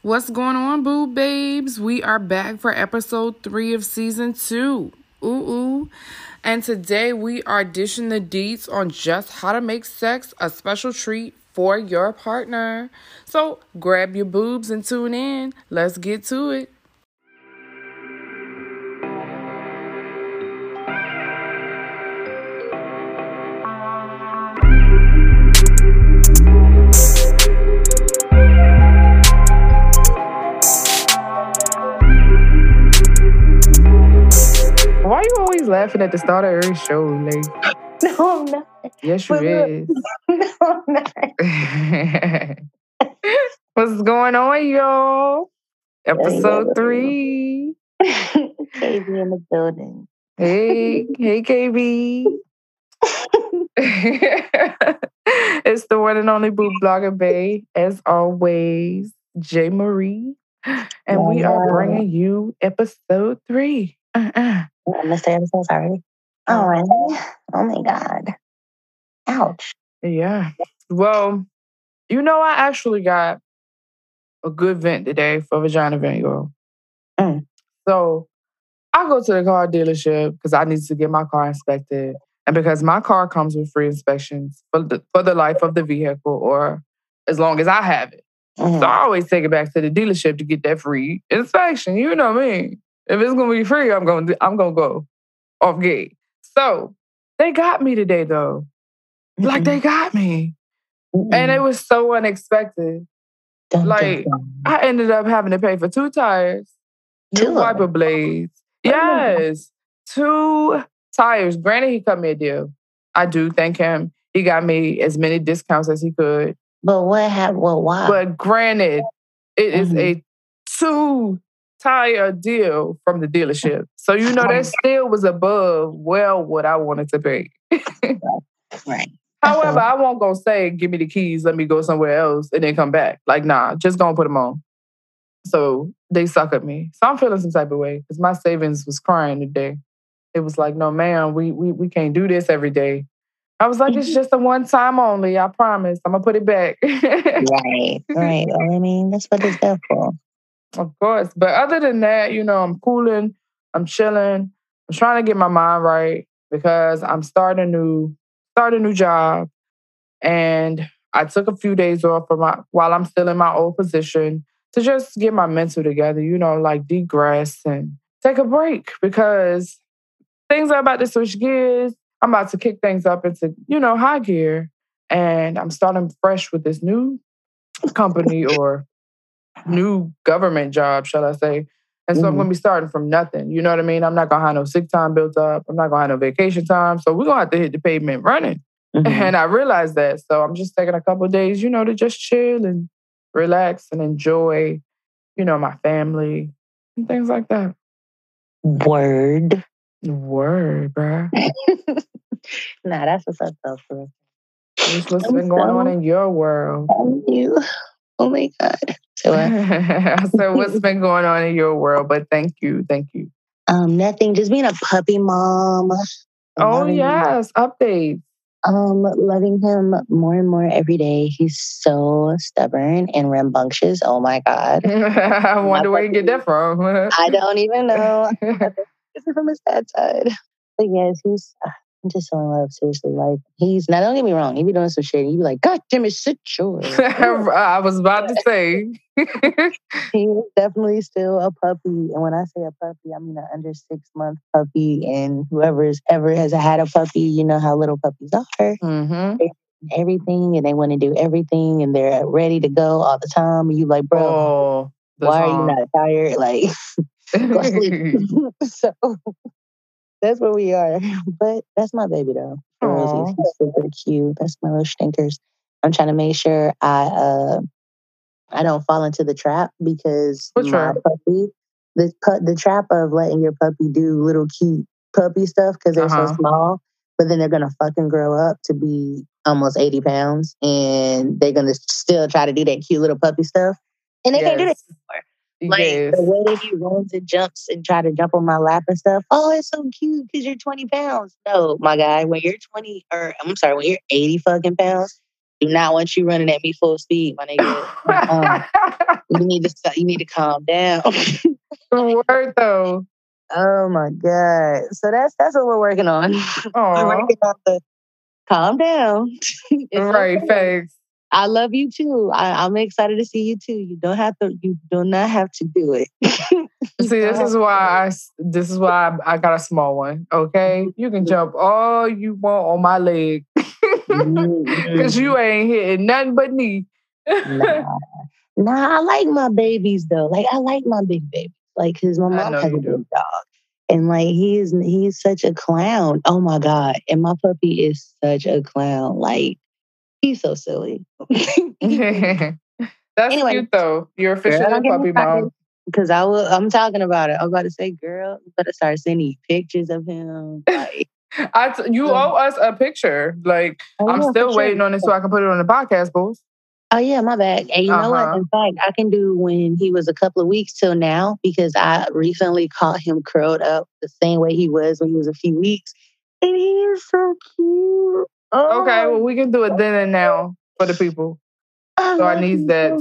What's going on, boo babes? We are back for episode 3 of season 2. Ooh. And today we are dishing the deets on just how to make sex a special treat for your partner. So grab your boobs and tune in. Let's get to it. Why are you always laughing at the start of every show, like? No, I'm not. Yes, you is. No, I'm not. What's going on, y'all? Episode 3. KB in the building. Hey, KB. It's the one and only Boob Blogger Bay, as always, J. Marie. And we are bringing you episode 3. I missed the episode, sorry. Oh, really? Oh my God. Ouch. Yeah. Well, I actually got a good vent today for vagina vent, y'all. So I go to the car dealership because I need to get my car inspected. And because my car comes with free inspections for the life of the vehicle or as long as I have it. So I always take it back to the dealership to get that free inspection. You know me. If it's gonna be free, I'm gonna go off gate. So they got me today though. Like they got me. And it was so unexpected. I ended up having to pay for 2 tires, new wiper blades. Yes. 2 tires. Granted, he cut me a deal. I do thank him. He got me as many discounts as he could. But what happened? Well, why? But granted, it is a 2-tire deal from the dealership. So, that still was above what I wanted to pay. Right. However, I won't go say, give me the keys, let me go somewhere else and then come back. Like, nah, just go and put them on. So they suck at me. So I'm feeling some type of way because my savings was crying today. It was like, no, man, we can't do this every day. I was like, it's just a one time only. I promise. I'm going to put it back. Right. Well, I mean, that's what it's there for. Of course. But other than that, I'm cooling. I'm chilling. I'm trying to get my mind right because I'm starting a new job. And I took a few days off while I'm still in my old position to just get my mental together, like degress and take a break because things are about to switch gears. I'm about to kick things up into, high gear. And I'm starting fresh with this new company or new government job, shall I say. And so I'm going to be starting from nothing. You know what I mean? I'm not going to have no sick time built up. I'm not going to have no vacation time. So we're going to have to hit the pavement running. And I realized that. So I'm just taking a couple of days, to just chill and relax and enjoy, my family and things like that. Word, bruh. Nah, that's what's up, though. For What's been going on in your world? you. Oh my God. So, so what's been going on in your world? But thank you. Nothing. Just being a puppy mom. Oh yes, updates. Loving him more and more every day. He's so stubborn and rambunctious. Oh my God. I wonder where you get that from. I don't even know. This is from his dad's side. But yes, I'm just so in love, seriously. Like, don't get me wrong, he be doing some shit. He be like, God damn it, sit yours. I was about to say. He is definitely still a puppy. And when I say a puppy, I mean an under 6-month puppy. And whoever's ever has had a puppy, you know how little puppies are. They everything and they want to do everything and they're ready to go all the time. And you like, bro, why are you not tired? Like, go sleep. So that's where we are. But that's my baby though. He's super cute. That's my little stinkers. I'm trying to make sure I don't fall into the trap because my puppy, the trap of letting your puppy do little cute puppy stuff because they're so small, but then they're gonna fucking grow up to be almost 80 pounds and they're gonna still try to do that cute little puppy stuff. And they can't do that anymore. Like the way that he runs and jumps and try to jump on my lap and stuff. Oh, it's so cute because you're 20 pounds. No, my guy, when you're when you're 80 fucking pounds, Do not want you running at me full speed, my nigga. You need to calm down. Word though. Oh my God. So that's what we're working on. We're working on the calm down. Right, okay. Thanks. I love you too. I'm excited to see you too. You do not have to do it. See, this is why I got a small one. Okay, you can jump all you want on my leg, because you ain't hitting nothing but knee. Nah, I like my babies though. Like I like my big babies. Like, cause my mom has a big dog, and like he's such a clown. Oh my God! And my puppy is such a clown. Like he's so silly. That's cute though. You're officially a puppy mom. Because I'm talking about it. I'm about to say, girl, you better start sending you pictures of him. Like, you owe us a picture. Like, I'm still waiting on it so I can put it on the podcast, Bulls. Oh, yeah, my bad. And you know what? In fact, I can do when he was a couple of weeks till now, because I recently caught him curled up the same way he was when he was a few weeks. And he is so cute. Oh, okay, well, we can do it then and now for the people. So I need that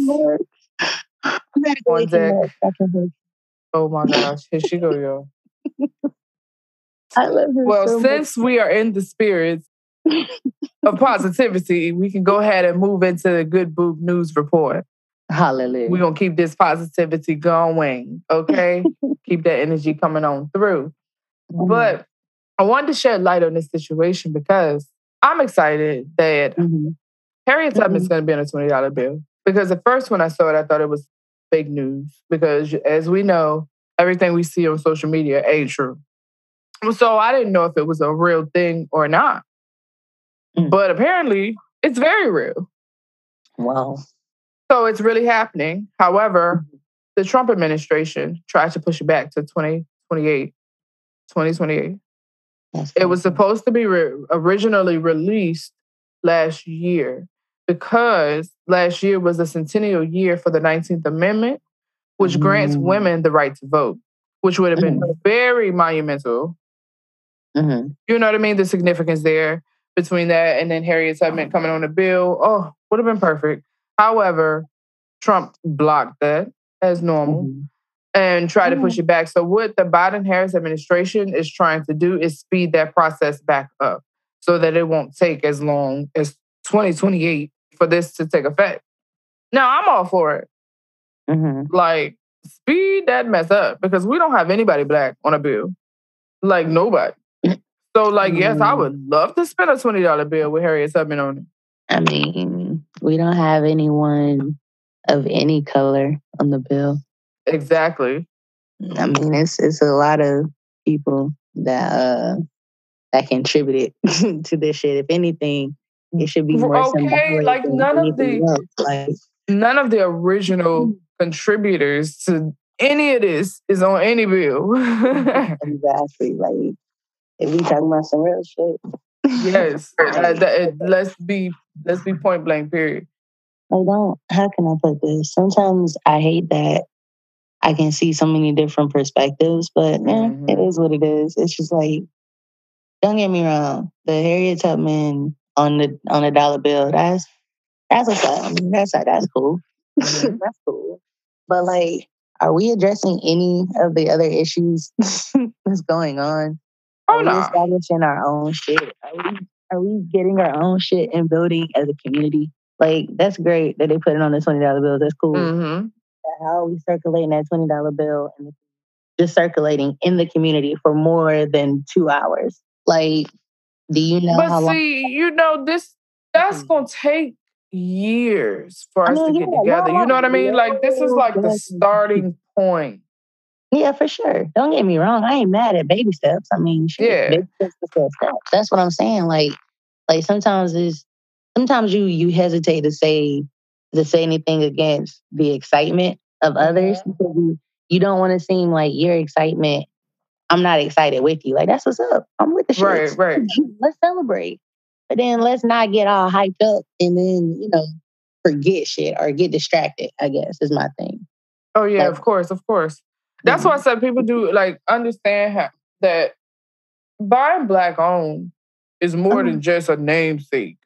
on deck. Oh my gosh, here she go, yo. I love her. Well, since we are in the spirits of positivity, we can go ahead and move into the Good Boob News Report. Hallelujah. We're going to keep this positivity going, okay? Keep that energy coming on through. Mm-hmm. But I wanted to shed light on this situation because I'm excited that Harriet Tubman's going to be on a $20 bill. Because at first when I saw it, I thought it was fake news. Because as we know, everything we see on social media ain't true. So I didn't know if it was a real thing or not. But apparently, it's very real. Wow. So it's really happening. However, the Trump administration tried to push it back to 2028. It was supposed to be originally released last year because last year was the centennial year for the 19th Amendment, which grants women the right to vote, which would have been very monumental. You know what I mean? The significance there between that and then Harriet Tubman coming on the bill. Oh, would have been perfect. However, Trump blocked that as normal and tried to push it back. So what the Biden-Harris administration is trying to do is speed that process back up so that it won't take as long as 2028 for this to take effect. Now, I'm all for it. Like, speed that mess up because we don't have anybody black on a bill. Like, nobody. So, like, yes, I would love to spend a $20 bill with Harriet Tubman on it. I mean, we don't have anyone of any color on the bill. Exactly. I mean, it's a lot of people that contributed to this shit. If anything, it should be more okay. Like none of the original contributors to any of this is on any bill. Exactly. Like, if we talking about some real shit. Yes. Let's be point blank, period. How can I put this? Sometimes I hate that I can see so many different perspectives, but it is what it is. It's just like, don't get me wrong, the Harriet Tubman on the dollar bill, that's what's up. I mean, that's cool. That's cool. But like, are we addressing any of the other issues that's going on? Are we establishing our own shit? Are we getting our own shit and building as a community? Like, that's great that they put it on the $20 bill. That's cool. How are we circulating that $20 bill and just circulating in the community for more than 2 hours? Like, do you know how long? But see, you know, that's going to take years for us to get together. You know what I mean? Like, this is like the starting point. Yeah, for sure. Don't get me wrong. I ain't mad at baby steps. I mean, shit, baby steps. That's what I'm saying. Like sometimes you hesitate to say anything against the excitement of others because you don't want to seem like your excitement. I'm not excited with you. Like, that's what's up. I'm with the shit. Right. Let's celebrate. But then let's not get all hyped up and then, forget shit or get distracted, I guess, is my thing. Oh, yeah, of course. That's why I said people do, like, understand that buying Black owned is more than just a namesake.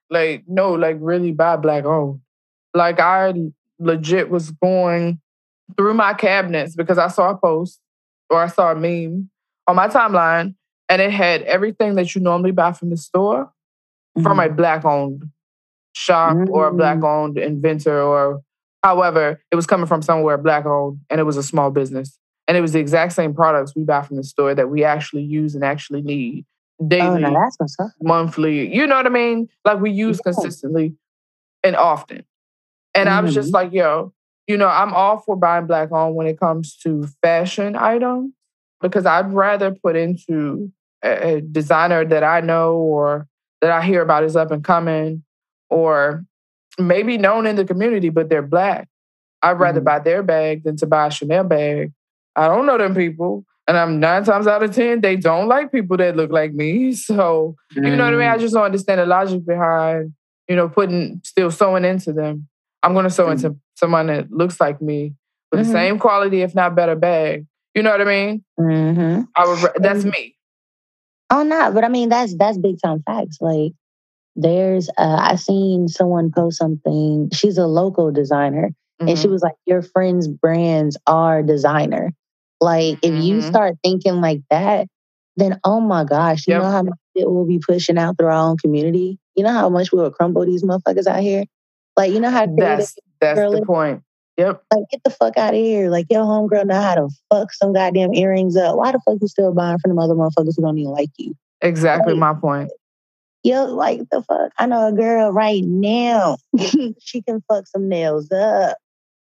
really buy Black owned. Like I legit was going through my cabinets because I saw a post or I saw a meme on my timeline and it had everything that you normally buy from the store from a Black owned shop or a Black owned inventor or however, it was coming from somewhere Black owned and it was a small business. And it was the exact same products we buy from the store that we actually use and actually need daily, that's what's up. monthly. You know what I mean? Like we use consistently and often. And I was just like, yo, I'm all for buying Black owned when it comes to fashion items because I'd rather put into a designer that I know or that I hear about is up and coming or maybe known in the community, but they're Black. I'd rather buy their bag than to buy a Chanel bag. I don't know them people. And I'm 9 times out of 10, they don't like people that look like me. So, you know what I mean? I just don't understand the logic behind, still sewing into them. I'm going to sew into someone that looks like me with the same quality, if not better bag. You know what I mean? That's me. Oh, no. But I mean, that's big time facts. Like, there's, I seen someone post something. She's a local designer. And she was like, your friends' brands are designer. Like, if you start thinking like that, then, oh my gosh, you know how much it will be pushing out through our own community? You know how much we will crumble these motherfuckers out here? Like, you know how that's the point. Yep. Like, get the fuck out of here. Like, your homegirl know how to fuck some goddamn earrings up. Why the fuck you still buying from them other motherfuckers who don't even like you? Exactly my point. Yo, like, the fuck? I know a girl right now. She can fuck some nails up.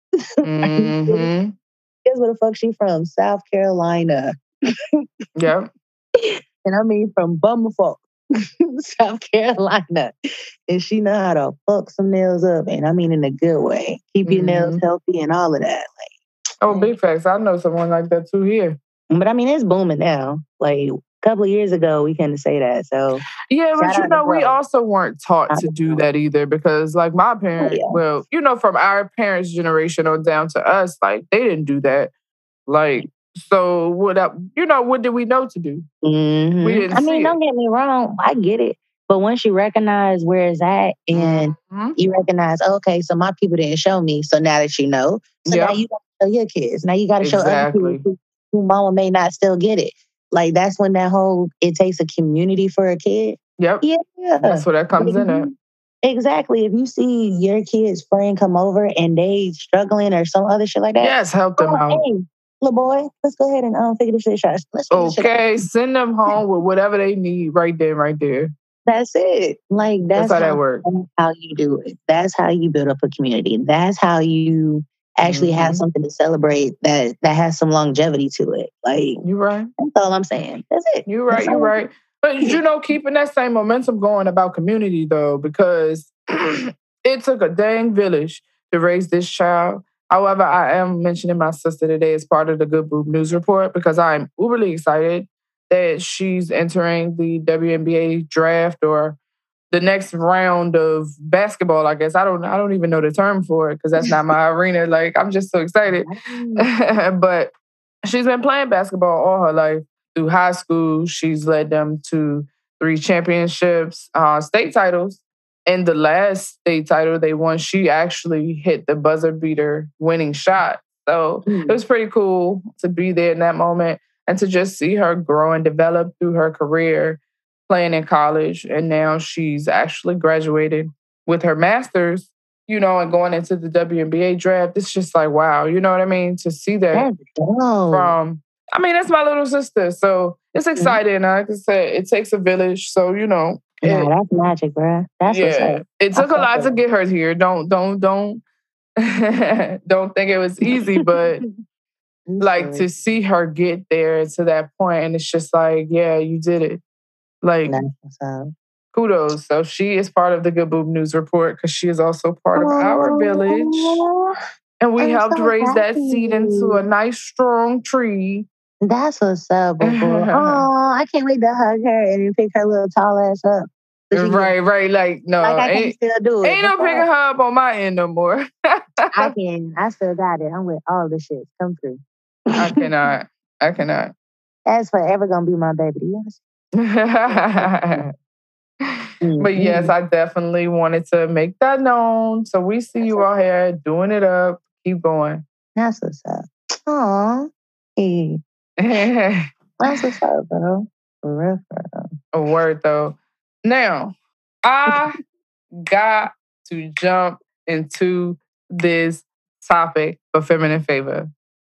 Guess where the fuck she from? South Carolina. Yep. And I mean from Bummerfuck, South Carolina. And she know how to fuck some nails up. And I mean in a good way. Keep your nails healthy and all of that. Like, big facts. I know someone like that too here. But I mean, it's booming now. Like, a couple of years ago, we couldn't say that. So yeah, but we also weren't taught to do that either because like my parents, from our parents' generation on down to us, like they didn't do that. Like, so what did we know to do? We didn't see don't get me wrong. I get it. But once you recognize where it's at and you recognize, okay, so my people didn't show me. So now that you know, now you got to show your kids. Now you got to show other people who mama may not still get it. Like, that's when that whole, it takes a community for a kid. Yep. Yeah. That's where that comes in at. Exactly. If you see your kid's friend come over and they struggling or some other shit like that. Yes, help them out. Hey, little boy, let's go ahead and figure this shit out. Send them home with whatever they need right there. That's it. Like, that's how that works. How you do it. That's how you build up a community. That's how you actually have something to celebrate that has some longevity to it. Like, you're right. That's all I'm saying. That's it. You're right. But keeping that same momentum going about community though, because it took a dang village to raise this child. However, I am mentioning my sister today as part of the Good Boob News Report because I'm uberly excited that she's entering the WNBA draft or the next round of basketball, I guess. I don't even know the term for it because that's not my arena. Like, I'm just so excited. But she's been playing basketball all her life. Through high school, she's led them to 3 championships, state titles. And the last state title they won, she actually hit the buzzer beater winning shot. So it was pretty cool to be there in that moment and to just see her grow and develop through her career playing in college. And now she's actually graduated with her master's, and going into the WNBA draft. It's just like, wow, you know what I mean? To see that that's my little sister. So it's exciting. Like I said, it takes a village. So, that's magic, bro. That's what's up. It took a lot to get her here. Don't don't think it was easy, but like to see her get there to that point, and it's just like, yeah, you did it. Like, kudos. So she is part of the Good Boob News Report because she is also part of our village. And we helped raise that seed into a nice, strong tree. That's what's up, boy. Oh, I can't wait to hug her and pick her little tall ass up. Right. Like, no, I can still do it. Ain't no picking her up on my end no more. I can. I still got it. I'm with all the shit. Come through. I cannot. That's forever gonna be my baby. You understand? But yes, I definitely wanted to make that known. So we see you out here doing it up. Keep going. That's what's up. Aw. Hey. That's what's up, bro. For real. A word, though. Now, I got to jump into this topic for Feminine Favor.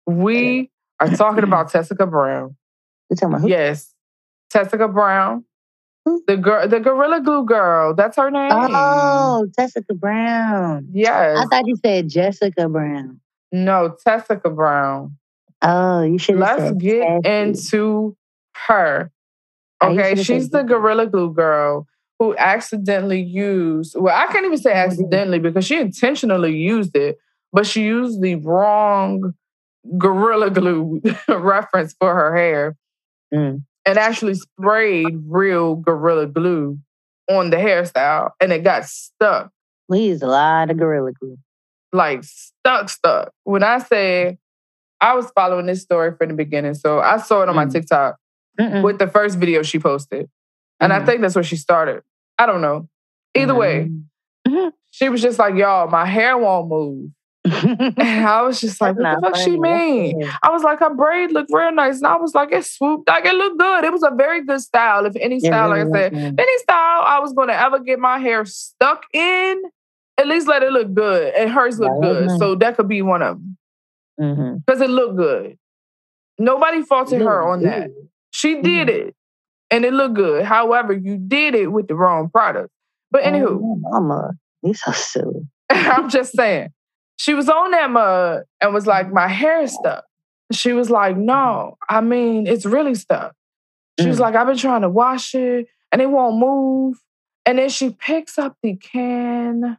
We are talking about Tessica Brown. You talking about who? Yes. Tessica Brown. The Gorilla Glue girl. That's her name. Oh, Tessica Brown. Yes. I thought you said Jessica Brown. No, Tessica Brown. Oh, you should have said Let's get into her. Okay, she's the Gorilla Glue girl who accidentally used, well, I can't even say accidentally because she intentionally used it, but she used the wrong Gorilla Glue reference for her hair and actually sprayed real Gorilla Glue on the hairstyle and it got stuck. We used a lot of Gorilla Glue. Like stuck. When I say, I was following this story from the beginning, so I saw it on my TikTok with the first video she posted. And I think that's where she started. I don't know. Either way, she was just like, y'all, my hair won't move. And I was just like, what the fuck she mean? I was like, her braid looked real nice. And I was like, it swooped. Like, it looked good. It was a very good style. If any style, like I said, any style I was going to ever get my hair stuck in, at least let it look good. And hers looked good. So that could be one of them. Because it looked good. Nobody faulted her on that. She did it. And it looked good. However, you did it with the wrong product. But anywho. Mama, you so silly. I'm just saying. She was on that mud and was like, my hair is stuck. She was like, no, I mean, it's really stuck. She was like, I've been trying to wash it and it won't move. And then she picks up the can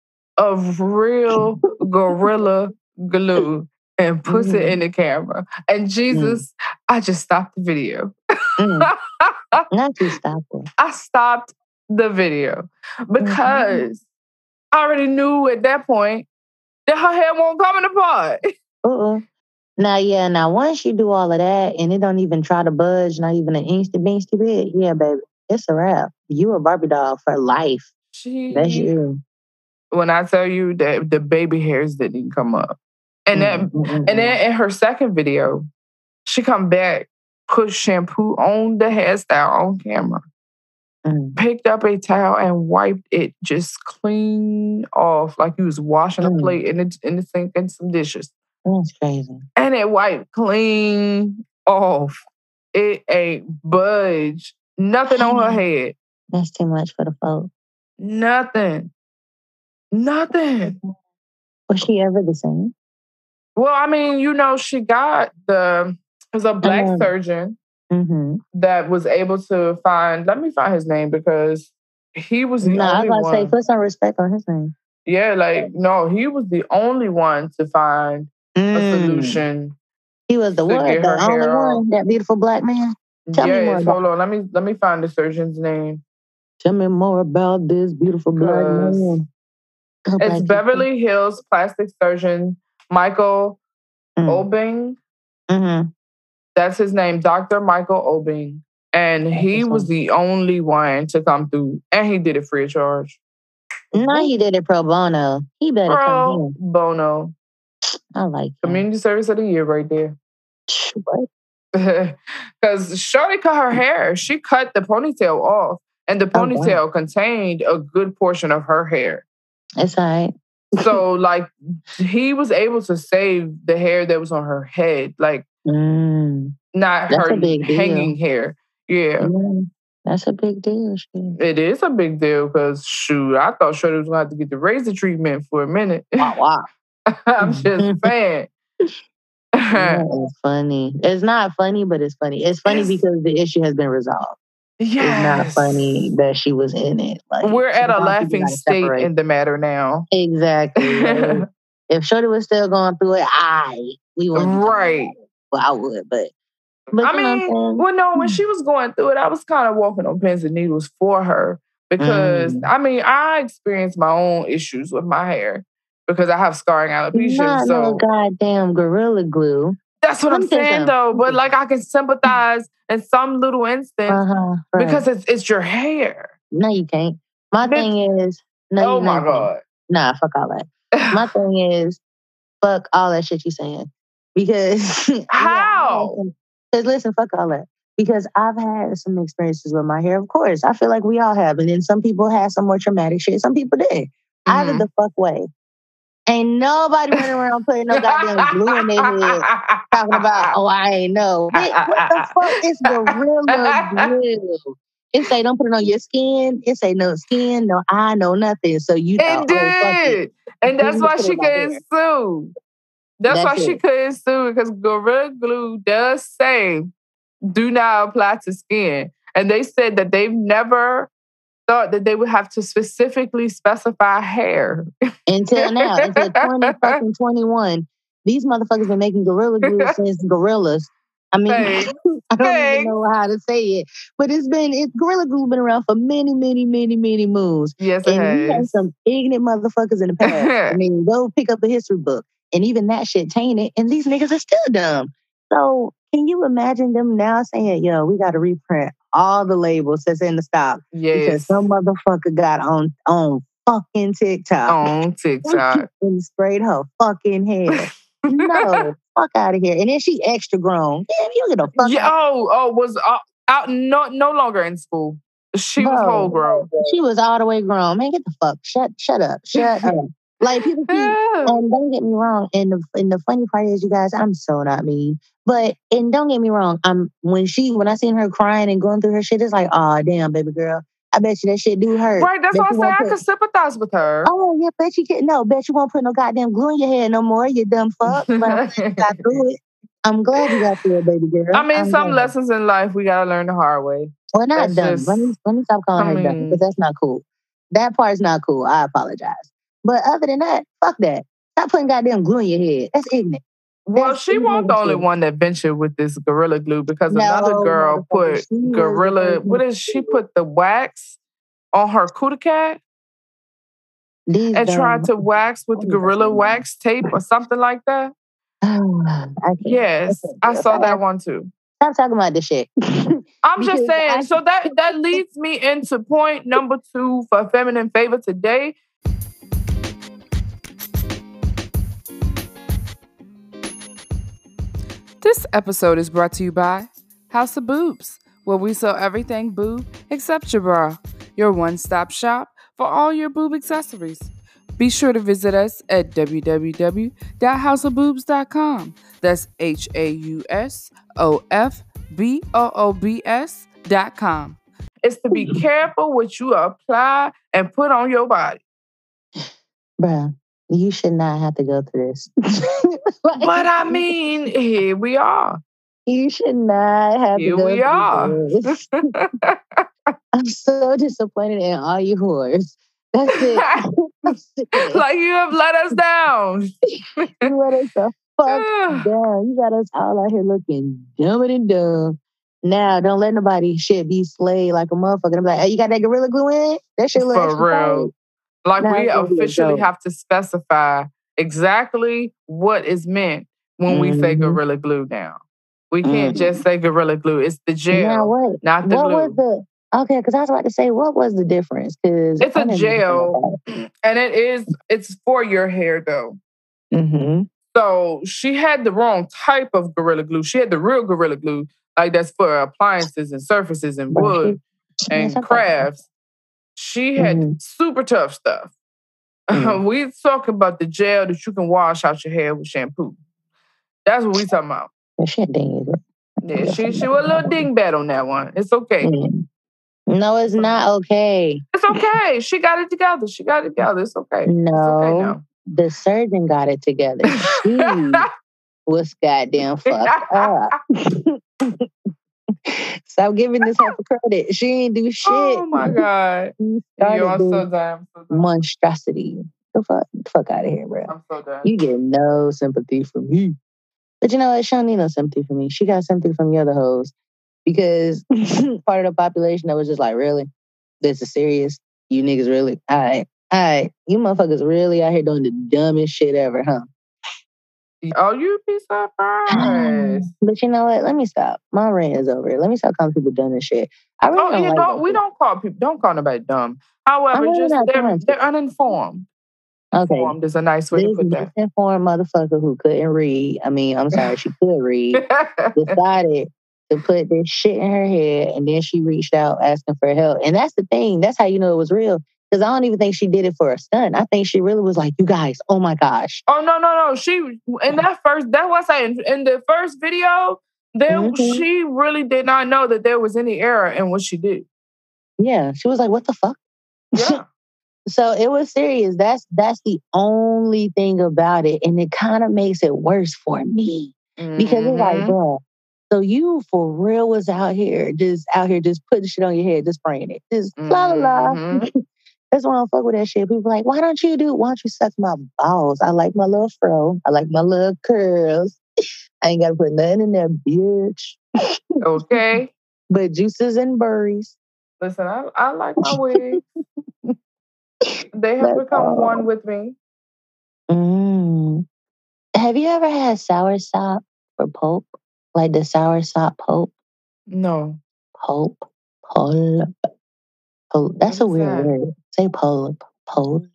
of real Gorilla Glue and puts it in the camera. And Jesus, I just stopped the video. Not you stopped it. I stopped the video because I already knew at that point that her hair won't come apart. Now once you do all of that and it don't even try to budge, not even an beansty bit, yeah, baby, it's a wrap. You a Barbie doll for life. That's you. When I tell you that the baby hairs didn't even come up. And then in her second video, she come back, put shampoo on the hairstyle on camera, picked up a towel and wiped it just clean off like you was washing a plate in the sink and some dishes. That's crazy. And it wiped clean off. It ain't budge. Nothing on her head. That's too much for the folks. Nothing. Was she ever the same? Well, I mean, you know, she got it was a black surgeon that was able to find, let me find his name because he was the only one. I was about to say, put some respect on his name. Yeah, he was the only one to find a solution. He was the only one, that beautiful black man? Tell me more. Hold on, let me find the surgeon's name. Tell me more about this beautiful black man. It's Beverly Hills plastic surgeon Michael Obing. That's his name, Dr. Michael Obing. And he was the only one to come through. And he did it free of charge. No, he did it pro bono. He better come here. Bono. I like that. Community Service of the Year right there. What? Because Shorty cut her hair. She cut the ponytail off. And the ponytail contained a good portion of her hair. That's all right. So, he was able to save the hair that was on her head. Not her hanging hair. Yeah. That's a big deal. It is a big deal because, I thought Shorty was going to have to get the razor treatment for a minute. Wow. I'm just saying. It's funny. It's not funny, but it's funny. It's funny because the issue has been resolved. Yes. It's not funny that she was in it. We're at a laughing state in the matter now. Exactly. If Shorty was still going through it, we wouldn't. Right. Well, I would, but I mean, when she was going through it, I was kind of walking on pins and needles for her because, I experienced my own issues with my hair because I have scarring alopecia. No goddamn Gorilla Glue. That's what I'm saying, though. But I can sympathize in some little instance because it's your hair. No, you can't. My thing is, oh my God. Nah, fuck all that. My thing is, fuck all that shit you saying. Because how? Because listen, fuck all that. Because I've had some experiences with my hair, of course. I feel like we all have. And then some people had some more traumatic shit. Some people did. Either the fuck way. Ain't nobody running around putting no goddamn glue in their head talking about, oh, I ain't know. Wait, what the fuck is Gorilla Glue? It say don't put it on your skin. It say no skin, no eye, no nothing. So you know. It did. And that's why she couldn't sue. That's why she couldn't sue, because Gorilla Glue does say do not apply to skin. And they said that they've never thought that they would have to specifically specify hair. Until now, until 2021. These motherfuckers been making Gorilla Glue since gorillas. I mean, I don't even know how to say it, but Gorilla Glue been around for many, many, many, many moons. Yes, it has. We had some ignorant motherfuckers in the past. I mean, go pick up a history book, and even that shit tainted, and these niggas are still dumb. So can you imagine them now saying, yo, we got to reprint all the labels that's in the stock? Yes. Because some motherfucker got on fucking TikTok. On TikTok. And sprayed her fucking hair. No, fuck out of here. And then she extra grown. Damn, you get a fuck out. Was out no longer in school. She was whole grown. She was all the way grown. Man, get the fuck. Shut up. Shut up. Like, people keep, and don't get me wrong, and the funny part is, you guys, I'm so not mean. But, and don't get me wrong, when I seen her crying and going through her shit, it's like, oh, damn, baby girl. I bet you that shit do hurt. Right, that's why I say I can sympathize with her. Oh, yeah, bet you can't. No, bet you won't put no goddamn glue in your head no more, you dumb fuck. But I'm glad you got through it. I'm glad you got through it, baby girl. I mean, some lessons in life we gotta learn the hard way. Well, not dumb. Let me stop calling her dumb, because that's not cool. That part's not cool. I apologize. But other than that, fuck that. Stop putting goddamn glue in your head. That's ignorant. Well, she wasn't the only one that ventured with this Gorilla Glue, because another girl put she put the wax on her cootie cat and tried to wax with Gorilla Wax tape or something like that. Yes, I saw that one too. Stop talking about this shit. I'm just saying. So that leads me into point number 2 for Feminine Favor today. This episode is brought to you by House of Boobs, where we sell everything boob except your bra. Your one-stop shop for all your boob accessories. Be sure to visit us at www.houseofboobs.com. That's HAUSOFBOOBS.com. It's to be careful what you apply and put on your body. Bruh, you should not have to go through this. But I mean, here we are. You should not have to go through this. Here we are. I'm so disappointed in all you whores. That's it. Like, you have let us down. You let us the fuck down. You got us all out here looking dumb and dumb. Now, don't let nobody shit be slayed like a motherfucker. I'm like, hey, you got that Gorilla Glue in? That shit look for real. Like, we officially have to specify exactly what is meant when we say Gorilla Glue now. We can't just say Gorilla Glue. It's the gel, not the glue. Okay, because I was about to say, what was the difference? Because it's a gel, and it's for your hair, though. Mm-hmm. So she had the wrong type of Gorilla Glue. She had the real Gorilla Glue, like that's for appliances and surfaces and wood and crafts. She had super tough stuff. We talk about the gel that you can wash out your hair with shampoo. That's what we talking about. She ding. Yeah, she was a little dingbat on that one. It's okay. No, it's not okay. It's okay. She got it together. It's okay. No, it's okay now. The surgeon got it together. She was goddamn fucked up. Stop giving this half a credit. She ain't do shit. Oh my God. I'm so done. Monstrosity. The fuck out of here, bro. I'm so done. You get no sympathy from me. But you know what? She don't need no sympathy from me. She got sympathy from the other hoes. Because part of the population that was just like, really? This is serious? You niggas really? All right. You motherfuckers really out here doing the dumbest shit ever, huh? Oh, you'd be surprised. But you know what? Let me stop. My rant is over. Let me stop calling people dumb and shit. I really we don't call people. Don't call nobody dumb. However, they're uninformed. Okay, informed is a nice way to put that. This informed motherfucker who couldn't read. I mean, I'm sorry, she could read. Decided to put this shit in her head, and then she reached out asking for help. And that's the thing. That's how you know it was real. Because I don't even think she did it for a stunt. I think she really was like, you guys, oh my gosh. Oh, no. She, in that first, that's what I say, in the first video, she really did not know that there was any error in what she did. Yeah. She was like, what the fuck? Yeah. So it was serious. That's the only thing about it. And it kind of makes it worse for me. Because it's like, bro, so you for real was out here just putting shit on your head, just spraying it. Just la la la. That's why I don't fuck with that shit. People like, why don't you suck my balls? I like my little fro. I like my little curls. I ain't got to put nothing in there, bitch. Okay. But juices and berries. Listen, I like my wigs. They have become one with me. Have you ever had soursop or pulp? Like the soursop pulp? No. Pulp. That's a weird word. Say pulp. Pulp?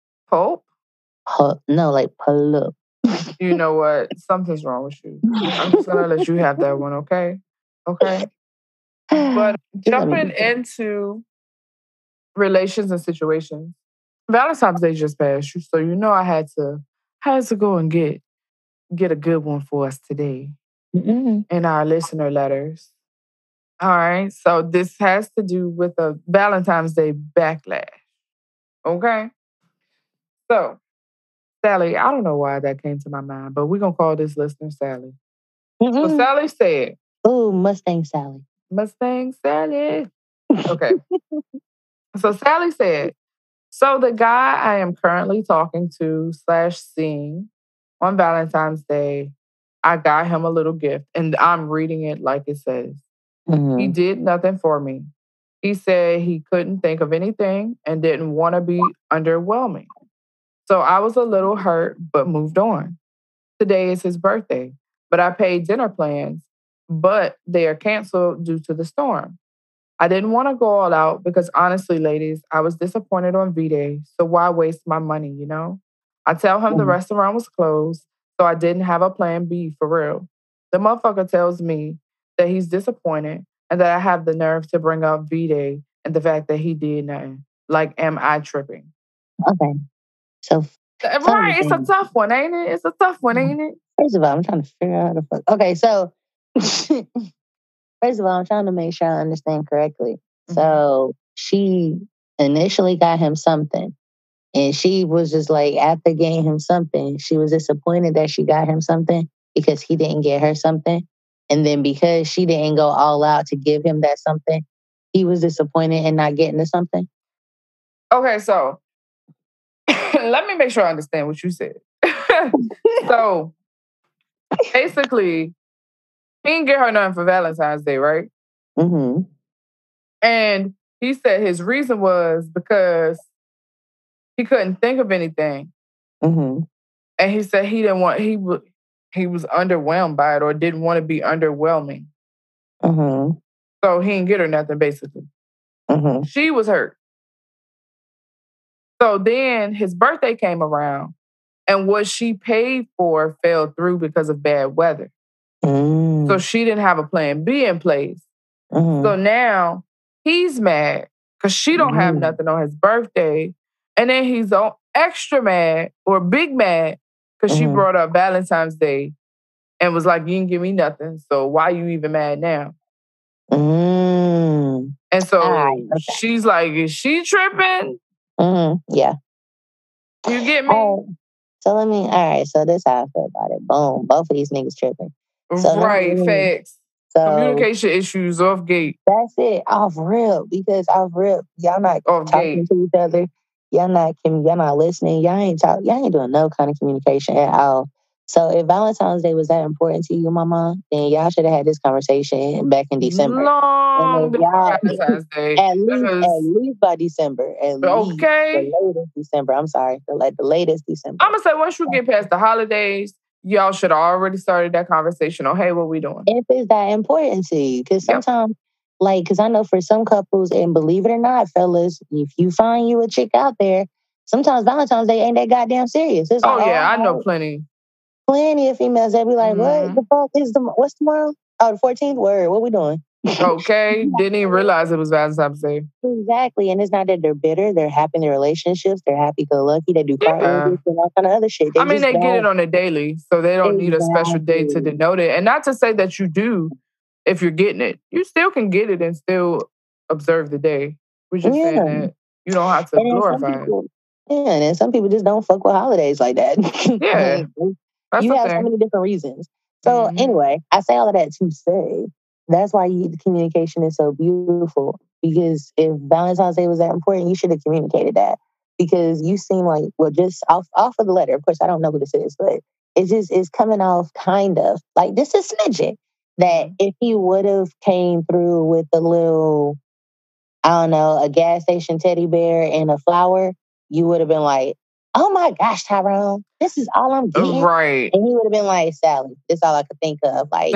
No, like pulp. You know what? Something's wrong with you. I'm just going to let you have that one, okay? Okay? But jumping into relations and situations, Valentine's Day just passed you, so you know I had to go and get a good one for us today in our listener letters. All right, so this has to do with a Valentine's Day backlash. Okay? So, Sally, I don't know why that came to my mind, but we're going to call this listener Sally. So Sally said... Oh, Mustang Sally. Mustang Sally. Okay. So Sally said, so the guy I am currently talking to / seeing on Valentine's Day, I got him a little gift, and I'm reading it like it says. He did nothing for me. He said he couldn't think of anything and didn't want to be underwhelming. So I was a little hurt, but moved on. Today is his birthday, but I paid dinner plans, but they are canceled due to the storm. I didn't want to go all out because honestly, ladies, I was disappointed on V-Day, so why waste my money, you know? I tell him the restaurant was closed, so I didn't have a plan B for real. The motherfucker tells me that he's disappointed and that I have the nerve to bring up V-Day and the fact that he did nothing. Like, am I tripping? Okay. So, right, it's a tough one, ain't it? It's a tough one, ain't it? First of all, I'm trying to figure out how the fuck. Okay, so first of all, I'm trying to make sure I understand correctly. So she initially got him something, and she was just like, after getting him something, she was disappointed that she got him something because he didn't get her something. And then because she didn't go all out to give him that something, he was disappointed in not getting the something. Okay, so let me make sure I understand what you said. So basically, he didn't get her nothing for Valentine's Day, right? And he said his reason was because he couldn't think of anything. And he said he didn't want, he was underwhelmed by it or didn't want to be underwhelming. So he didn't get her nothing, basically. She was hurt. So then his birthday came around and what she paid for fell through because of bad weather. So she didn't have a plan B in place. So now he's mad because she don't have nothing on his birthday. And then he's extra mad or big mad because she brought up Valentine's Day and was like, you didn't give me nothing. So why you even mad now? And so she's like, is she tripping? Yeah. You get me? So all right, so this is how I feel about it. Boom. Both of these niggas tripping. So right, facts. So, communication issues off gate. That's it, off rip. Because off rip, y'all not talking to each other. Y'all not listening. Y'all ain't doing no kind of communication at all. So if Valentine's Day was that important to you, Mama, then y'all should have had this conversation back in December. Long before Valentine's Day. At least by December. At least the latest December. I'm sorry. The latest December. I'm going to say once you get past the holidays, y'all should have already started that conversation on, hey, what we doing? If it's that important to you. Because sometimes, because I know for some couples, and believe it or not, fellas, if you find you a chick out there, sometimes Valentine's Day ain't that goddamn serious. It's like, I know plenty. Plenty of females that be like, what the fuck is what's tomorrow? Oh, the 14th? Word. What we doing? Okay. Didn't even realize it was Valentine's Day. Exactly. And it's not that they're bitter. They're happy in their relationships. They're happy-go-lucky. They do cartwheels and all kind of other shit. They get it on a daily, so they don't need a special day to denote it. And not to say that you do if you're getting it. You still can get it and still observe the day. We're just saying that you don't have to glorify it. And then some people just don't fuck with holidays like that. Yeah. You have so many different reasons. So anyway, I say all of that to say that's why the communication is so beautiful. Because if Valentine's Day was that important, you should have communicated that. Because you seem like, well, just off of the letter. Of course, I don't know who this is, but it just is coming off kind of like this is smidget. That if he would have came through with a little, I don't know, a gas station teddy bear and a flower, you would have been like, oh my gosh, Tyrone, this is all I'm getting. Right. And he would have been like, Sally, this is all I could think of. Like,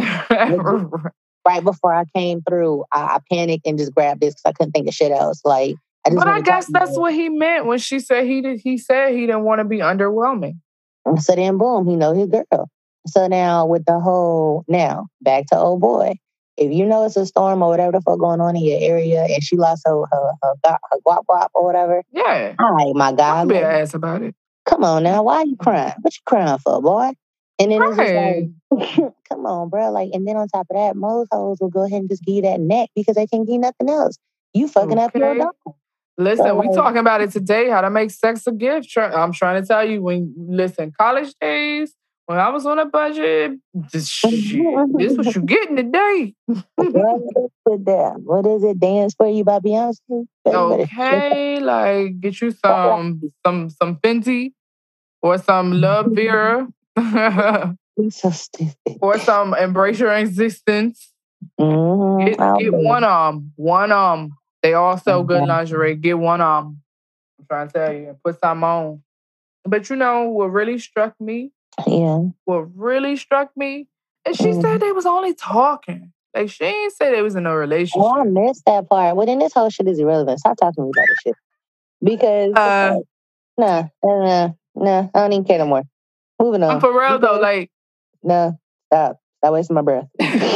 right before I came through, I panicked and just grabbed this because I couldn't think of shit else. Like, but I guess that's what he meant when she said he said he didn't want to be underwhelming. So then, boom, he know his girl. So now with the whole, back to old boy. If you know it's a storm or whatever the fuck going on in your area and she lost her guap guap or whatever. Yeah. All right, my God. Don't be an ass about it. Come on now. Why are you crying? What you crying for, boy? And then it's just like, come on, bro. Like, and then on top of that, most hoes will go ahead and just give you that neck because they can't give you nothing else. You fucking up your dog. Listen, so, we talking about it today, how to make sex a gift. I'm trying to tell you, college days, when I was on a budget, this what you getting today. What is it? Dance for You by Beyonce? Okay, like get you some Fenty or some Love Vera. So stupid. Or some Embrace Your Existence. Get one arm. They all sell good lingerie. Get one arm. I'm trying to tell you. And put some on. But you know what really struck me? Yeah. What really struck me is she said they was only talking. Like, she ain't say they was in a relationship. Oh, I missed that part. Well, then this whole shit is irrelevant. Stop talking to me about this shit. Because, I don't even care no more. Moving on. I'm for real, though. Like, no, stop. Stop wasting my breath.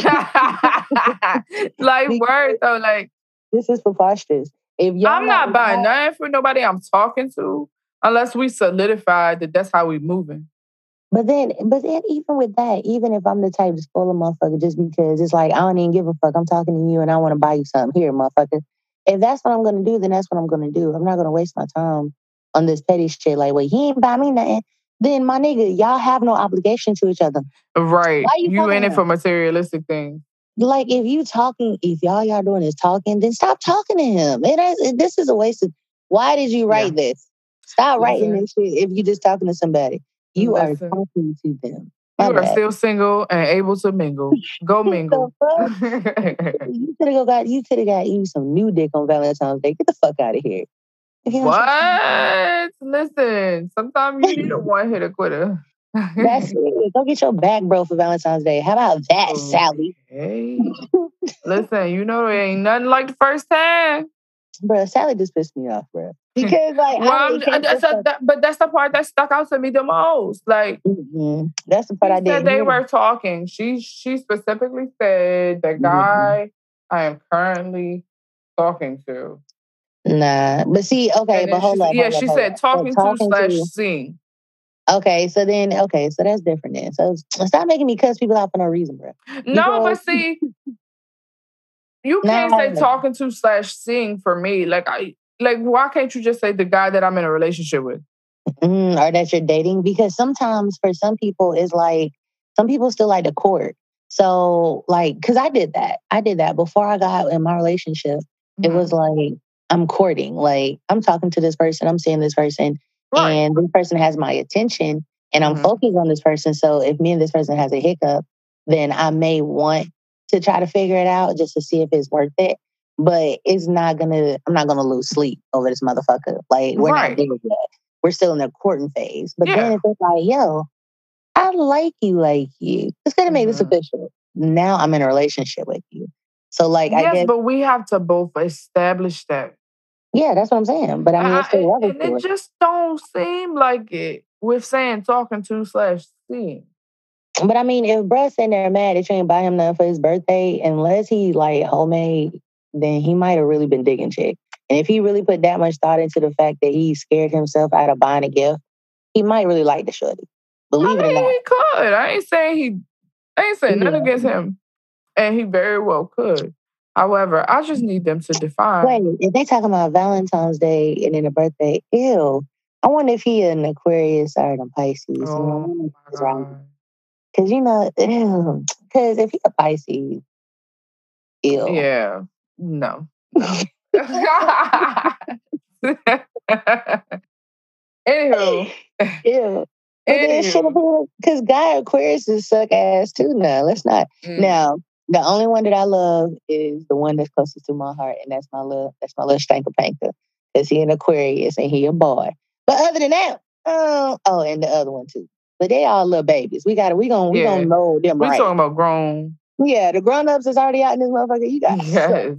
Like, word, though. Like, this is preposterous. I'm not buying nothing for nobody I'm talking to unless we solidify that that's how we moving. But then even with that, even if I'm the type to spoil a motherfucker just because it's like, I don't even give a fuck. I'm talking to you and I want to buy you something. Here, motherfucker. If that's what I'm going to do, then that's what I'm going to do. I'm not going to waste my time on this petty shit. Like, well, he ain't buy me nothing. Then, my nigga, y'all have no obligation to each other. Right. Why you in it for materialistic things. Like, if y'all doing is talking, then stop talking to him. This is a waste of... Why did you write this? Stop writing this shit if you're just talking to somebody. You are talking to them. You are still single and able to mingle. Go mingle. You could have got you some new dick on Valentine's Day. Get the fuck out of here. What? Listen, sometimes you need a one-hitter quitter. That's it. Go get your back broke for Valentine's Day. How about that, Sally? Hey. Listen, you know it ain't nothing like the first time. Bro, Sally just pissed me off, bro. Because like, but that's the part that stuck out to me the most. Like, that's the part I didn't. They were talking. She specifically said the guy I am currently talking to. Nah, but see, okay, but hold up. Yeah, she said talking to / seeing. Okay, so that's different then. So stop making me cuss people out for no reason, bro. No, but see, you can't say talking to / seeing for me. Like, why can't you just say the guy that I'm in a relationship with? Or that you're dating? Because sometimes for some people, it's like, some people still like to court. So, like, because I did that before I got in my relationship. It was like, I'm courting. Like, I'm talking to this person, I'm seeing this person, and this person has my attention, and I'm focused on this person. So if me and this person has a hiccup, then I may want to try to figure it out just to see if it's worth it. But I'm not gonna lose sleep over this motherfucker. Like, we're not there yet. We're still in the courting phase. But then if it's like, yo, I like you. It's gonna make this official. Now I'm in a relationship with you. So I guess. Yes, but we have to both establish that. Yeah, that's what I'm saying. But I mean, it's still levels and it just don't seem like it with saying talking to/seeing. But I mean, if bruh's sitting there mad that you ain't buy him nothing for his birthday, unless he homemade, then he might have really been digging chick. And if he really put that much thought into the fact that he scared himself out of buying a gift, he might really like the shorty. Believe it or not. He could. I ain't saying nothing against him. And he very well could. However, I just need them to define. Wait, if they talking about Valentine's Day and then a birthday, ew. I wonder if he an Aquarius or an Pisces. Oh, my God. Because, because if he a Pisces, ew. Yeah, no. Anywho. Ew. Because guy Aquarius suck ass too now. Let's not. Now, the only one that I love is the one that's closest to my heart, and that's my little stanker panker. Because he an Aquarius and he a boy. But other than that, and the other one too. But they all little babies. We gonna know them right. We talking about grown. Yeah, the grown-ups is already out in this motherfucker. You got yes.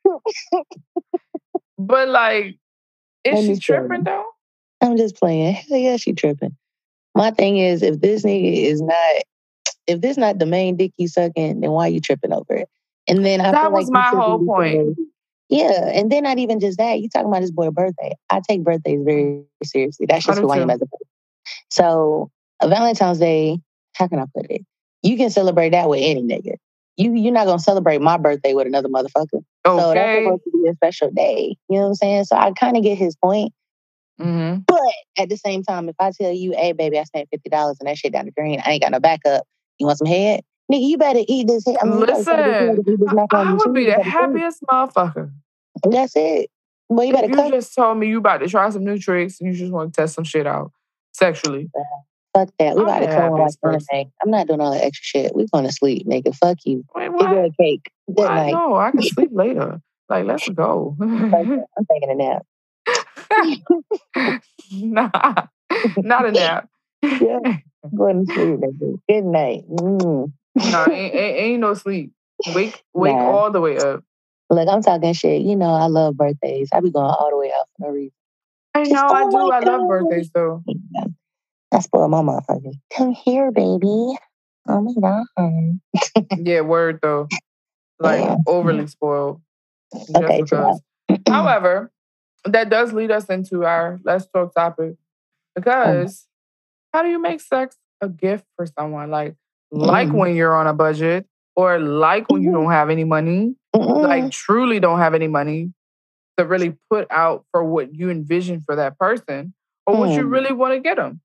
But is she tripping though? I'm just playing. Hell yeah, she tripping. My thing is, if this not the main dick you sucking, then why you tripping over it? And then that was my whole point. Yeah, and then not even just that. You talking about his boy's birthday. I take birthdays very seriously. That's just who I am as a person. So a Valentine's Day, how can I put it? You can celebrate that with any nigga. You're not gonna celebrate my birthday with another motherfucker. Okay. So that's supposed to be a special day. You know what I'm saying? So I kind of get his point. Mm-hmm. But at the same time, if I tell you, hey, baby, I spent $50 and that shit down the drain, I ain't got no backup. You want some head? Nigga, you better eat this. Listen, I would be the happiest motherfucker. That's it. Well, you better you just told me you about to try some new tricks and you just want to test some shit out sexually. Fuck that. We about to come on Sunday. I'm not doing all that extra shit. We going to sleep, nigga. Fuck you. Wait, what? Give me a cake. Good night. No, I can sleep later. Let's go. I'm taking a nap. Nah, not a nap. Yeah, going to sleep, nigga. Good night. No, ain't no sleep. Wake all the way up. Look, I'm talking shit. I love birthdays. I be going all the way out for no reason. I know, I do. I love birthdays, though. Yeah. I spoil my motherfucker. Come here, baby. Oh my God. Yeah, word, though. Overly spoiled. Okay, because. However, that does lead us into our Let's Talk topic. Because how do you make sex a gift for someone? Like when you're on a budget or when you don't have any money, truly don't have any money to really put out for what you envision for that person or what you really want to get them.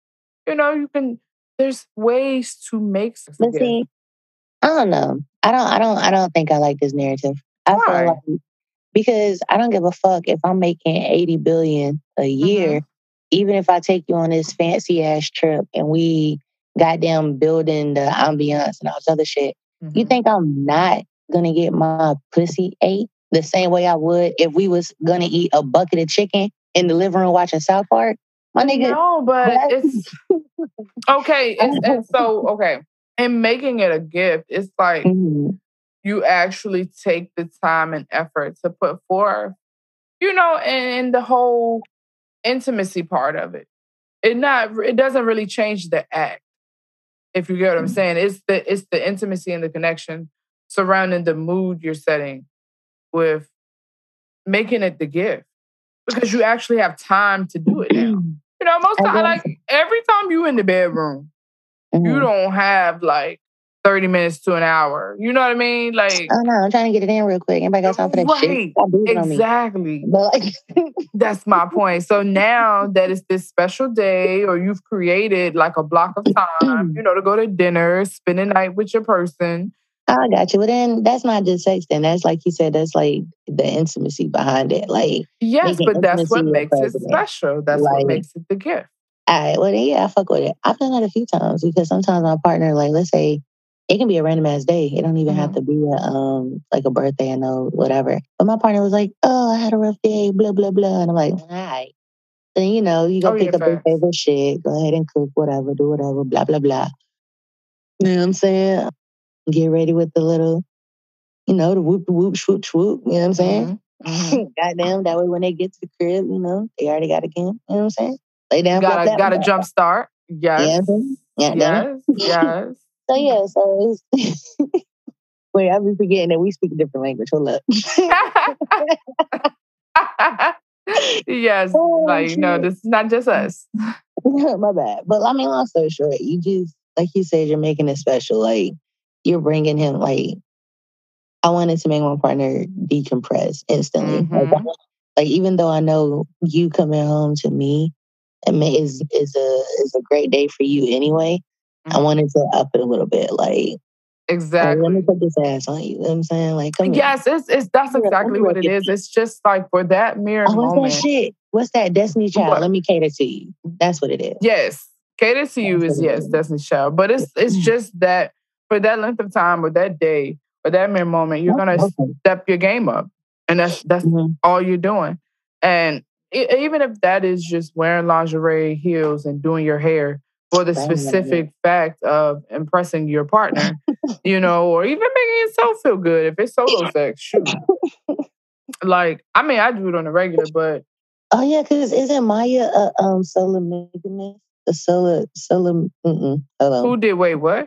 There's ways to make sex a gift. See, I don't know. I don't think I like this narrative. I feel like because I don't give a fuck if I'm making $80 billion a year, even if I take you on this fancy ass trip and we goddamn building the ambiance and all this other shit. You think I'm not gonna get my pussy ate the same way I would if we was gonna eat a bucket of chicken in the living room watching South Park? My nigga. No, but it's okay. And so, okay. And making it a gift, it's like you actually take the time and effort to put forth, and the whole intimacy part of it. It doesn't really change the act, if you get what I'm saying. It's the intimacy and the connection surrounding the mood you're setting with making it the gift. Because you actually have time to do it now. Most time, every time you in the bedroom, you don't have 30 minutes to an hour. You know what I mean? Oh no, I'm trying to get it in real quick. Anybody got time for that shit? Exactly. That's my point. So now that it's this special day, or you've created a block of time, to go to dinner, spend a night with your person. I got you. But then that's not just sex. Then that's like you said. That's the intimacy behind it. Yes, but that's what makes it special. That's what makes it the gift. All right. Well, then, yeah, I fuck with it. I've done that a few times because sometimes my partner, let's say, it can be a random ass day. It don't even have to be a birthday and whatever. But my partner was like, "Oh, I had a rough day, blah blah blah," and I'm like, "All right." Then you go pick up your favorite shit, go ahead and cook whatever, do whatever, blah blah blah. You know what I'm saying? Get ready with the little, the whoop, whoop, swoop, swoop. You know what I'm saying? Mm-hmm. Goddamn, that way when they get to the crib, they already got a game. You know what I'm saying? Lay down, got a jump start. Yes. Yes. Yes. So it's wait, I've been forgetting that we speak a different language. Hold up. Yes. No, this is not just us. My bad. But long story short, you just, like you said, you're making it special. Like, you're bringing him, I wanted to make my partner decompress instantly. Mm-hmm. Like, even though I know you coming home to me is a great day for you anyway, mm-hmm. I wanted to up it a little bit. Like, exactly. Let me put this ass on you. You know what I'm saying? Like, come yes, here. That's exactly what it is. It's just like for that mere moment. What's that shit? What's that? Destiny Child. What? Let me cater to you. That's what it is. Yes. Cater to you is Destiny Child. But it's just that for that length of time or that day or that mere moment, you're gonna step your game up. And that's mm-hmm. all you're doing. And even if that is just wearing lingerie, heels, and doing your hair for the specific fact of impressing your partner, or even making yourself feel good if it's solo sex, shoot. Like, I mean, I do it on a regular, but oh yeah, because isn't Maya a solo monogamist? A solo hold on. Who did wait, what?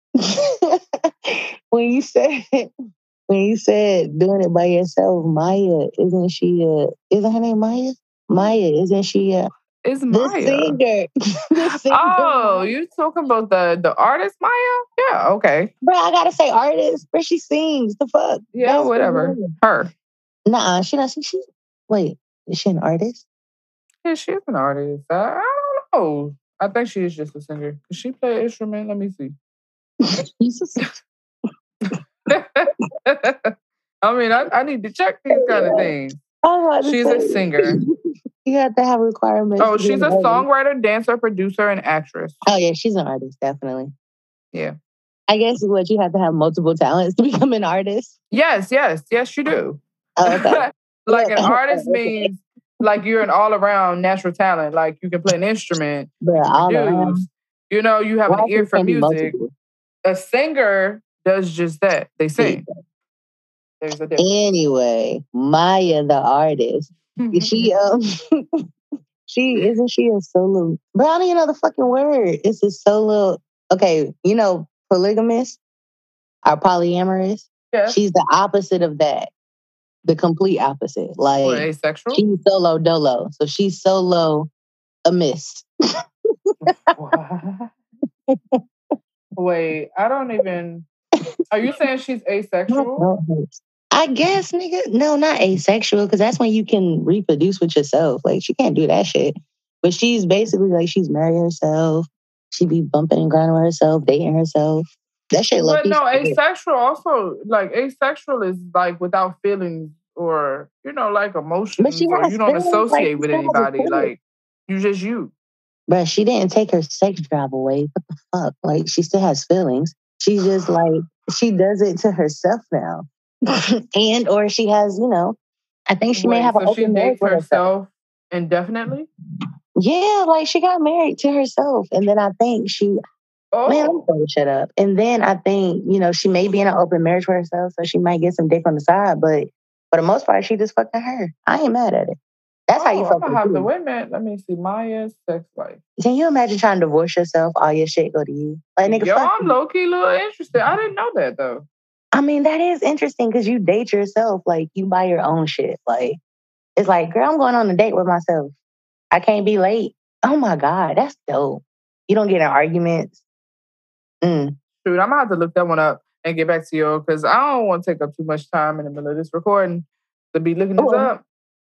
when you said doing it by yourself, Maya, isn't her name Maya? Maya, isn't she it's Maya. The singer. Oh, you talking about the artist Maya? Yeah, okay. Bro, I gotta say artist, but she sings. The fuck? Yeah, that's whatever. Her. Nah, she not. Wait, is she an artist? Yeah, she's an artist. I don't know. I think she is just a singer. Does she play an instrument? Let me see. I mean, I need to check these kind of things. She's a singer. You have to have requirements. Oh, she's a songwriter, dancer, producer, and actress. Oh, yeah, she's an artist, definitely. Yeah. I guess what you have to have multiple talents to become an artist. Yes, you do. Oh, okay. Like an artist means like you're an all-around natural talent. Like you can play an instrument, produce. You have an ear for music. A singer does just that. They sing. There's a difference. Anyway, Maya, the artist, she isn't she a solo? But I don't even know the fucking word. It's a solo. Okay, polygamous or polyamorous. Yeah. She's the opposite of that. The complete opposite. Like, what, asexual? She's solo dolo. So she's solo amiss. Wait, I don't even. Are you saying she's asexual? I guess, nigga. No, not asexual, because that's when you can reproduce with yourself. Like, she can't do that shit. But she's basically like, she's married herself. She be bumping and grinding with herself, dating herself. That shit low. But no, asexual also, like, asexual is like without feelings or, like emotions, or you don't associate with anybody. Like, you just you. But she didn't take her sex drive away. What the fuck? Like, she still has feelings. She's just like, she does it to herself now. And, or she has, I think she may have an open marriage with herself indefinitely? Yeah, like she got married to herself. And then I think man, I'm going to shut up. And then I think, she may be in an open marriage for herself, so she might get some dick on the side. But for the most part, she just fucking her. I ain't mad at it. That's how you fuck with her. Wait a minute. Let me see. Maya's sex life. Can you imagine trying to divorce yourself? All your shit go to you. Like, nigga, I'm low-key a little interested. I didn't know that, though. I mean, that is interesting because you date yourself. Like, you buy your own shit. Like, it's like, girl, I'm going on a date with myself. I can't be late. Oh, my God. That's dope. You don't get in arguments. Shoot, I'm going to have to look that one up and get back to you because I don't want to take up too much time in the middle of this recording to be looking this up.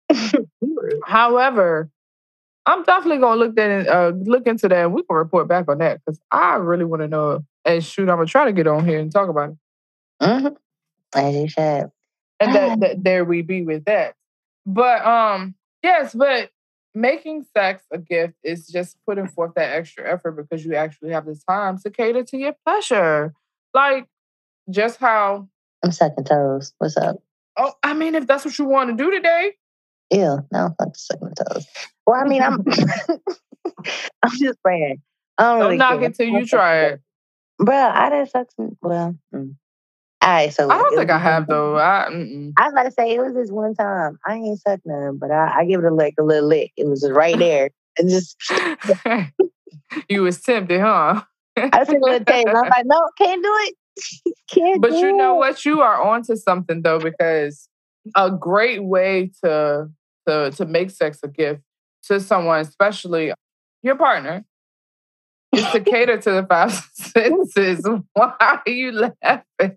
However, I'm definitely going to look into that and we can report back on that because I really want to know. And shoot, I'm going to try to get on here and talk about it. Mm-hmm. As you should. And that there we be with that. But yes, but making sex a gift is just putting forth that extra effort because you actually have the time to cater to your pleasure. Like, just how... I'm sucking toes. What's up? Oh, I mean, if that's what you want to do today. Ew, no, I'm not sucking toes. Well, I mean, I'm just saying. Don't knock it till you try it. Bruh, I didn't suck some. Well, all right. So I don't think I have though. I was about to say it was this one time. I ain't suck none, but I give it a little lick. It was just right there, and just you was tempted, huh? I took a little taste. I was like, no, can't do it. Can't. But you know what? You are onto something though, because a great way to make sex a gift to someone, especially your partner, is to cater to the 5 senses. Why are you laughing?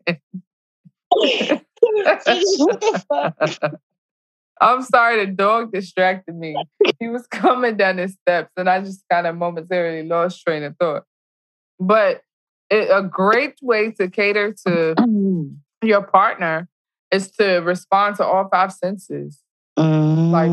I'm sorry, the dog distracted me. He was coming down the steps and I just kind of momentarily lost train of thought. But a great way to cater to your partner is to respond to all 5 senses. Like,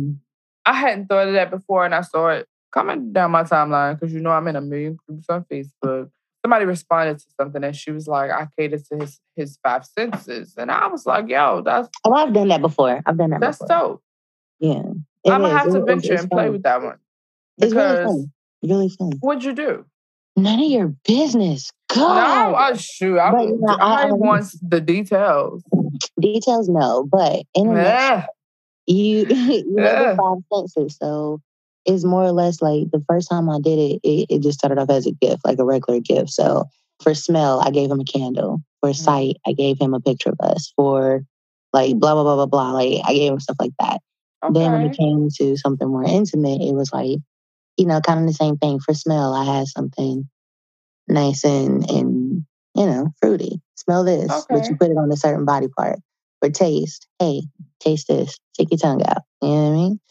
I hadn't thought of that before, and I saw it coming down my timeline because I'm in a million groups on Facebook. Somebody responded to something, and she was like, "I cater to his 5 senses," and I was like, "Yo, that's." Oh, I've done that before. That's dope. Yeah, I'm gonna have to venture and play with that one. It's really fun. Really fun. What'd you do? None of your business. God. No, shoot. I want the details. Details, no, but internet. You know the 5 senses, so it's more or less like the first time I did it just started off as a gift, like a regular gift. So for smell, I gave him a candle. For sight, I gave him a picture of us. For like blah blah blah blah blah, like I gave him stuff like that. Okay. Then when it came to something more intimate, it was like, kind of the same thing. For smell, I had something nice and fruity. Smell this, but you put it on a certain body part. For taste, hey, taste this. Stick your tongue out. You know what I mean?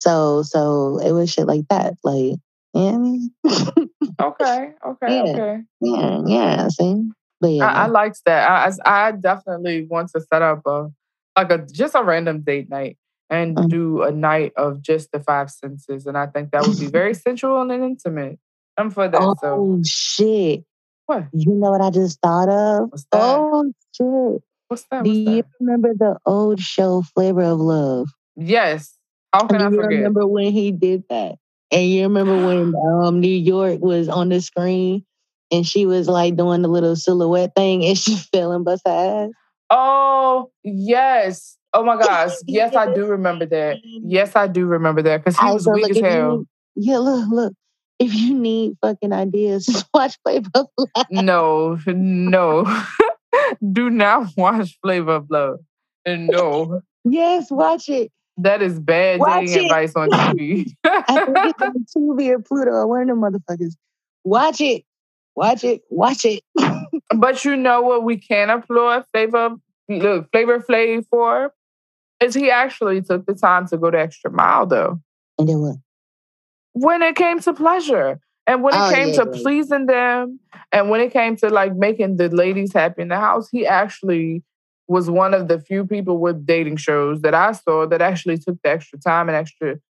So it was shit like that. Like, you know what I mean? Okay. Yeah. See, but yeah, I liked that. I definitely want to set up just a random date night and do a night of just the 5 senses, and I think that would be very sensual and intimate. I'm for that. Oh shit! What? You know what I just thought of? What's that? Oh shit! What's that? Do you remember the old show Flavor of Love? Yes. How can I forget? You remember when he did that? And you remember when New York was on the screen and she was like doing the little silhouette thing and she fell and bust her ass? Oh, yes. Oh my gosh. Yes, I do remember that. Yes, I do remember that because he was weak as hell. Look. If you need fucking ideas, just watch Flavor of Love. No. Do not watch Flavor of Love. No. Yes, watch it. That is bad dating advice on TV. I think it's on Tubi or Pluto or one of them motherfuckers. Watch it. But you know what we can applaud Flavor Flav for? Is he actually took the time to go the extra mile, though. And then what? When it came to pleasure. And when it came to pleasing them, and when it came to like making the ladies happy in the house, he actually was one of the few people with dating shows that I saw that actually took the extra time and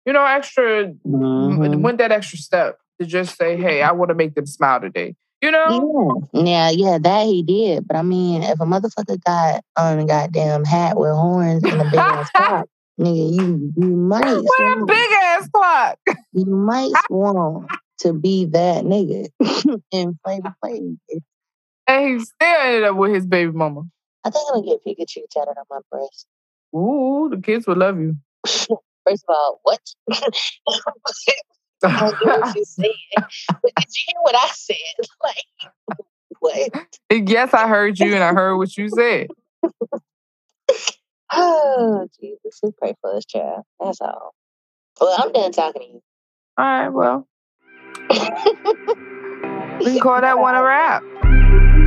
went that extra step to just say, hey, I want to make them smile today. You know? Yeah, that he did. But I mean, if a motherfucker got on a goddamn hat with horns and a big ass clock, nigga, you might wear a big ass clock. You might want to be that nigga in Flavor Flav. And he still ended up with his baby mama. I think I'm gonna get Pikachu tatted on my breast. Ooh, the kids would love you. First of all, what? I don't know what you said. But did you hear what I said? Like, what? Yes, I heard you and I heard what you said. Oh, Jesus. Just pray for us, child. That's all. Well, I'm done talking to you. All right, well. We can call that one a wrap.